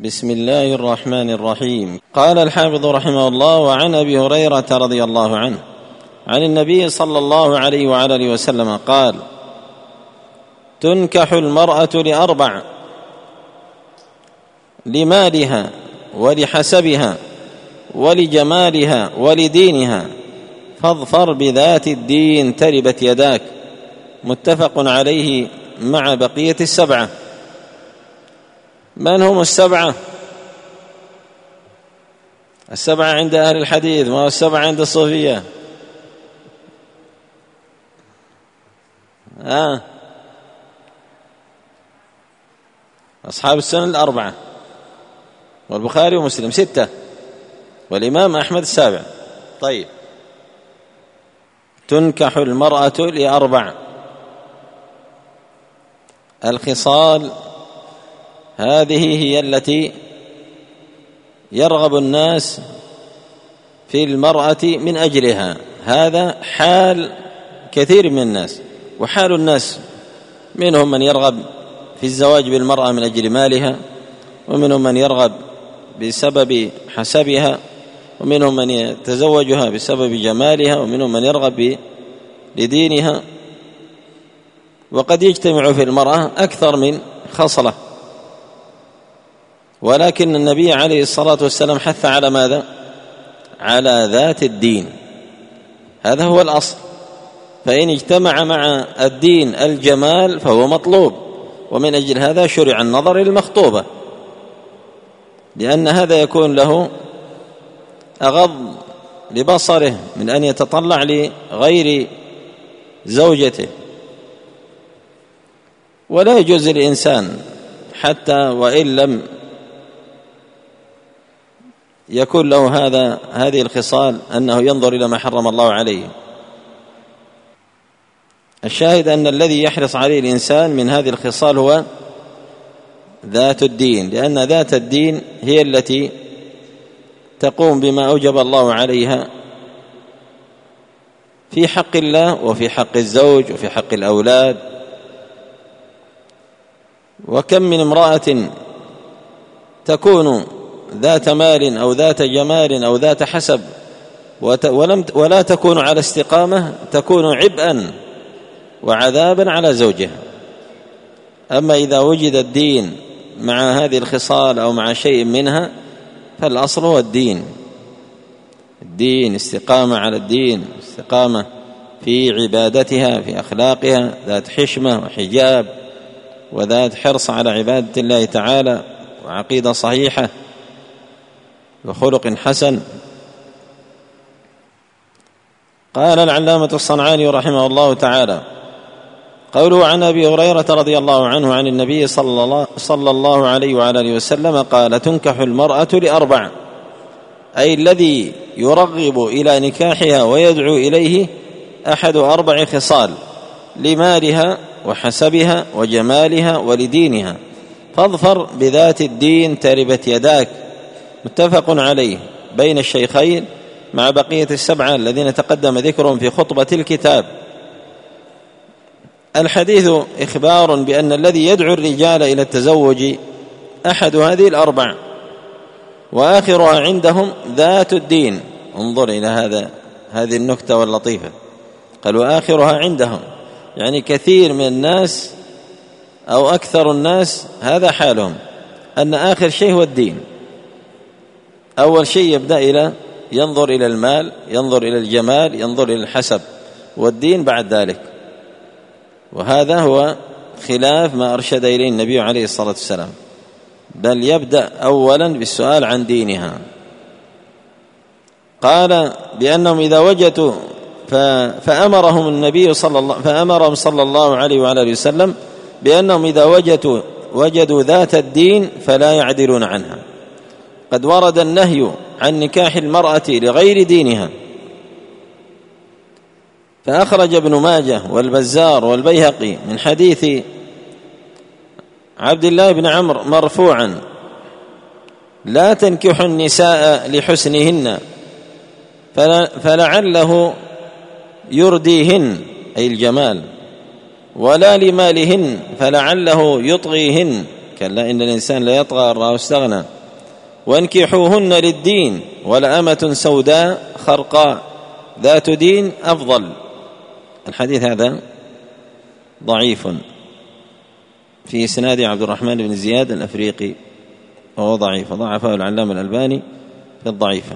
بسم الله الرحمن الرحيم. قال الحافظ رحمه الله: وعن أبي هريرة رضي الله عنه عن النبي صلى الله عليه وعلى آله وسلم قال: تنكح المرأة لأربع: لمالها ولحسبها ولجمالها ولدينها، فاظفر بذات الدين تربت يداك. متفق عليه مع بقية السبعة. من هم السبعة؟ السبعة عند أهل الحديث، ما هو السبعة عند الصوفية؟ أصحاب السنن الأربعة، والبخاري ومسلم 6، والإمام أحمد 7. طيب، تنكح المرأة لأربع: الخصال هذه هي التي يرغب الناس في المرأة من أجلها. هذا حال كثير من الناس، وحال الناس منهم من يرغب في الزواج بالمرأة من أجل مالها، ومنهم من يرغب بسبب حسبها، ومنهم من يتزوجها بسبب جمالها، ومنهم من يرغب لدينها. وقد يجتمع في المرأة أكثر من خصلة، ولكن النبي عليه الصلاة والسلام حث على ماذا؟ على ذات الدين. هذا هو الأصل. فإن اجتمع مع الدين الجمال فهو مطلوب، ومن أجل هذا شرع النظر للمخطوبة، لأن هذا يكون له أغض لبصره من أن يتطلع لغير زوجته. ولا يجوز للإنسان حتى وإن لم يكون له هذه الخصال أنه ينظر إلى ما حرم الله عليه. الشاهد أن الذي يحرص عليه الإنسان من هذه الخصال هو ذات الدين، لأن ذات الدين هي التي تقوم بما أوجب الله عليها في حق الله وفي حق الزوج وفي حق الأولاد. وكم من امرأة تكون ذات مال أو ذات جمال أو ذات حسب ولا تكون على استقامة، تكون عبئا وعذابا على زوجها. أما إذا وجد الدين مع هذه الخصال أو مع شيء منها فالأصل هو الدين. استقامة على الدين، استقامة في عبادتها، في أخلاقها، ذات حشمة وحجاب، وذات حرص على عبادة الله تعالى، وعقيدة صحيحة، وخلق حسن. قال العلامة الصنعاني رحمه الله تعالى: قوله عن أبي هريرة رضي الله عنه عن النبي صلى الله عليه وعلى آله وسلم قال: تنكح المرأة لأربع، أي الذي يرغب إلى نكاحها ويدعو إليه أحد 4 خصال: لمالها وحسبها وجمالها ولدينها، فاظفر بذات الدين تربت يداك. متفق عليه بين الشيخين مع بقية السبعة الذين تقدم ذكرهم في خطبة الكتاب. الحديث إخبار بأن الذي يدعو الرجال إلى التزوج أحد هذه 4، وآخرها عندهم ذات الدين. انظر إلى هذه النكتة واللطيفة، قالوا آخرها عندهم، يعني كثير من الناس أو أكثر الناس هذا حالهم، أن آخر شيء هو الدين. أول شيء يبدأ ينظر إلى المال، ينظر إلى الجمال، ينظر إلى الحسب، والدين بعد ذلك. وهذا هو خلاف ما أرشد إليه النبي عليه الصلاة والسلام، بل يبدأ أولا بالسؤال عن دينها. قال بأنهم إذا وجدوا فأمرهم صلى الله عليه وعلى آله وسلم بأنهم إذا وجدوا ذات الدين فلا يعدلون عنها. قد ورد النهي عن نكاح المرأة لغير دينها، فأخرج ابن ماجه والبزار والبيهقي من حديث عبد الله بن عمرو مرفوعا: لا تنكحوا النساء لحسنهن فلعله يرديهن، أي الجمال، ولا لمالهن فلعله يطغيهن، كلا إن الإنسان ليطغى أن رآه استغنى وانكحوهن للدين ولأمة سوداء خرقاء ذات دين أفضل. الحديث هذا ضعيف في إسناد عبد الرحمن بن زياد الأفريقي وهو ضعيف، ضعفه العلامة الألباني في الضعيفة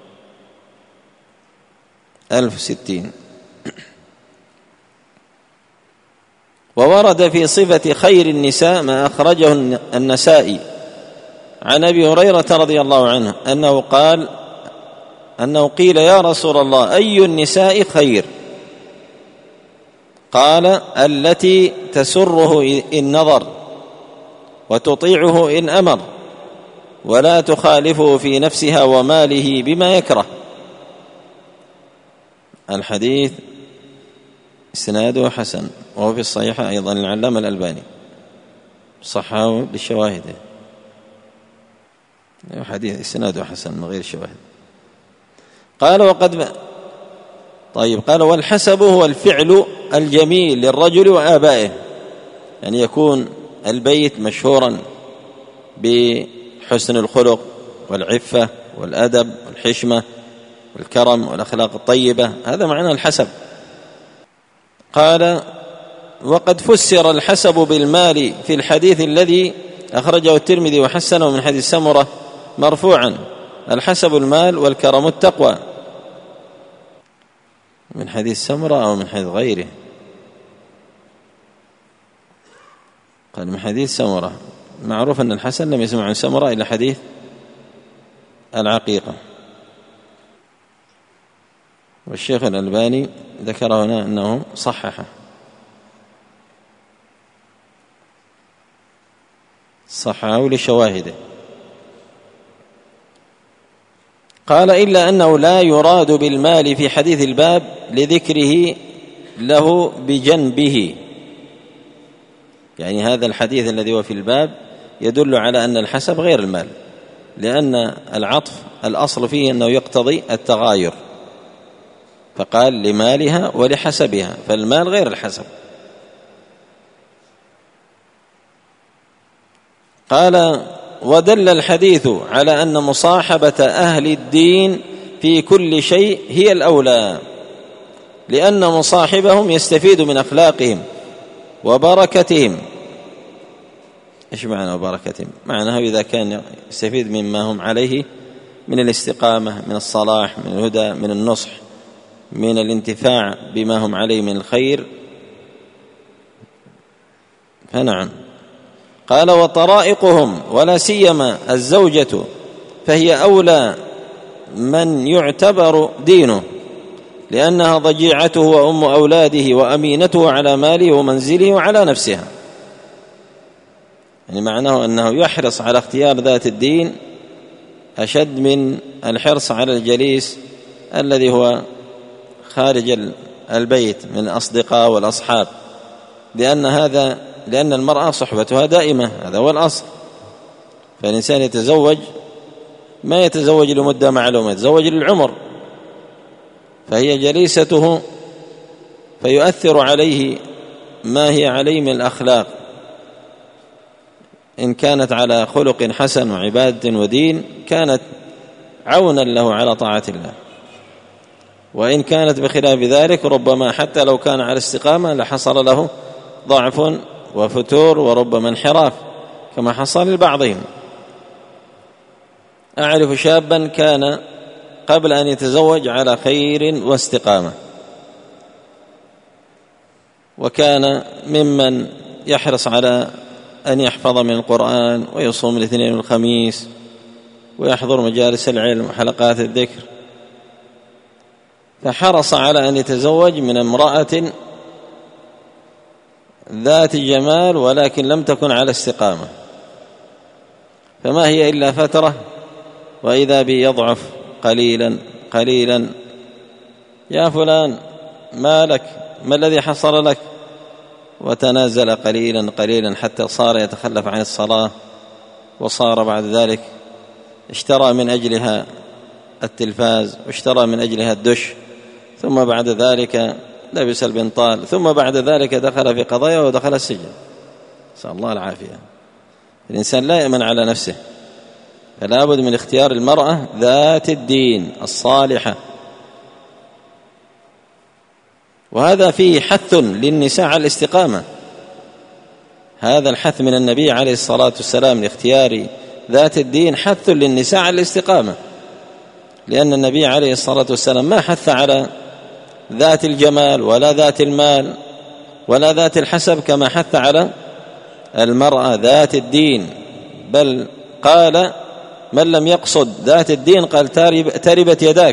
1060. وورد في صفة خير النساء ما أخرجه النسائي عن أبي هريرة رضي الله عنه أنه قيل يا رسول الله أي النساء خير؟ قال التي تسره إن نظر وتطيعه إن أمر ولا تخالفه في نفسها وماله بما يكره. الحديث اسناده حسن وهو في الصحيحة أيضا العلامة الألباني صححه بالشواهد، حديث اسناده حسن من غير شواهد. قال والحسب هو الفعل الجميل للرجل وآبائه، يعني يكون البيت مشهورا بحسن الخلق والعفة والأدب والحشمة والكرم والأخلاق الطيبة، هذا معنى الحسب. قال وقد فسر الحسب بالمال في الحديث الذي أخرجه الترمذي وحسنه من حديث سمرة مرفوعا الحسب المال والكرم التقوى. من حديث سمرة أو من حديث غيره؟ قال من حديث سمرة. معروف أن الحسن لم يسمع عن سمرة إلا حديث العقيقة، والشيخ الألباني ذكر هنا أنه صححه لشواهده. قال إلا أنه لا يراد بالمال في حديث الباب لذكره له بجنبه، يعني هذا الحديث الذي هو في الباب يدل على أن الحسب غير المال، لأن العطف الأصل فيه أنه يقتضي التغاير، فقال لمالها ولحسبها، فالمال غير الحسب. قال ودل الحديث على أن مصاحبة أهل الدين في كل شيء هي الأولى، لأن مصاحبهم يستفيد من أخلاقهم وبركتهم. إيش معنى وبركتهم؟ معناه إذا كان يستفيد مما هم عليه من الاستقامة، من الصلاح، من الهدى، من النصح، من الانتفاع بما هم عليه من الخير، فنعم. قال وطرائقهم ولا سيما الزوجة فهي أولى من يعتبر دينه، لأنها ضجيعته وأم أولاده وأمينته على ماله ومنزله وعلى نفسها. يعني معناه أنه يحرص على اختيار ذات الدين أشد من الحرص على الجليس الذي هو خارج البيت من الأصدقاء والأصحاب، لأن المرأة صحبتها دائمة، هذا هو الأصل. فالإنسان يتزوج ما يتزوج لمدة معلومة، يتزوج للعمر، فهي جليسته فيؤثر عليه ما هي عليه من الأخلاق، إن كانت على خلق حسن وعبادة ودين كانت عونا له على طاعة الله، وإن كانت بخلاف ذلك ربما حتى لو كان على استقامة لحصل له ضعف وفتور وربما انحراف كما حصل لبعضهم. أعرف شابا كان قبل أن يتزوج على خير واستقامة، وكان ممن يحرص على أن يحفظ من القرآن ويصوم الاثنين والخميس ويحضر مجالس العلم وحلقات الذكر، فحرص على أن يتزوج من امرأة ذات جمال ولكن لم تكن على استقامة، فما هي إلا فترة وإذا به يضعف قليلا قليلا. يا فلان ما لك؟ ما الذي حصل لك؟ وتنازل قليلا قليلا حتى صار يتخلف عن الصلاة، وصار بعد ذلك اشترى من أجلها التلفاز واشترى من أجلها الدش، ثم بعد ذلك لبس البنطال، ثم بعد ذلك دخل في قضايا ودخل السجن، نسأل الله العافية. الإنسان لا يأمن على نفسه، فلا بد من اختيار المرأة ذات الدين الصالحة. وهذا فيه حث للنساء على الاستقامة، هذا الحث من النبي عليه الصلاة والسلام لاختيار ذات الدين حث للنساء على الاستقامة، لأن النبي عليه الصلاة والسلام ما حث على ذات الجمال ولا ذات المال ولا ذات الحسب كما حث على المرأة ذات الدين، بل قال من لم يقصد ذات الدين قال تربت يداك.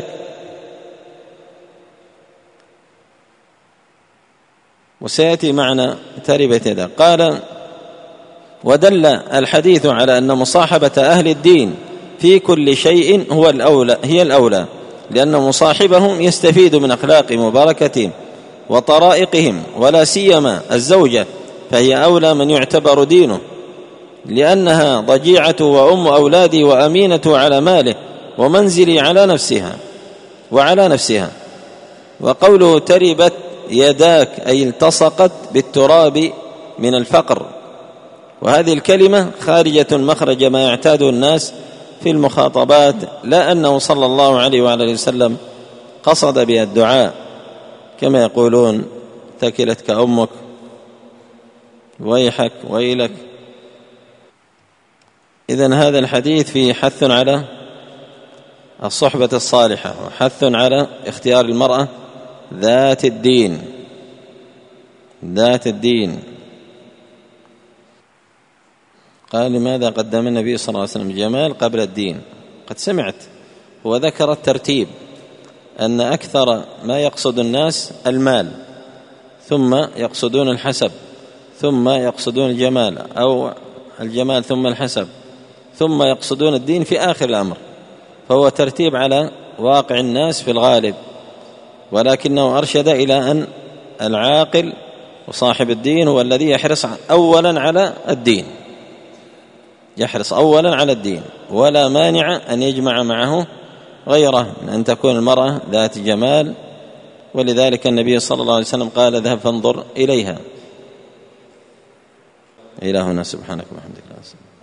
وسيأتي معنى تربت يداك. قال ودل الحديث على أن مصاحبة أهل الدين في كل شيء هي الأولى، لأن مصاحبهم يستفيد من أخلاقهم وبركتهم وطرائقهم، ولا سيما الزوجة فهي أولى من يعتبر دينه، لأنها ضجيعة وأم أولادي وأمينة على ماله ومنزلي على نفسها. وقوله تربت يداك أي التصقت بالتراب من الفقر، وهذه الكلمة خارجة مخرج ما يعتاده الناس في المخاطبات، لا أنه صلى الله عليه وعلى وسلم قصد بها الدعاء كما يقولون ثكلتك أمك، ويحك، ويلك. إذن هذا الحديث فيه حث على الصحبة الصالحة وحث على اختيار المرأة ذات الدين. قال لماذا قدم النبي صلى الله عليه وسلم الجمال قبل الدين؟ قد سمعت هو ذكر الترتيب، أن أكثر ما يقصد الناس المال، ثم يقصدون الحسب، ثم يقصدون الجمال، أو الجمال ثم الحسب، ثم يقصدون الدين في آخر الأمر، فهو ترتيب على واقع الناس في الغالب، ولكنه أرشد إلى أن العاقل وصاحب الدين هو الذي يحرص أولا على الدين، ولا مانع أن يجمع معه غيره من أن تكون المرأة ذات جمال. ولذلك النبي صلى الله عليه وسلم قال اذهب فانظر إليها. إلهنا سبحانك وبحمدك.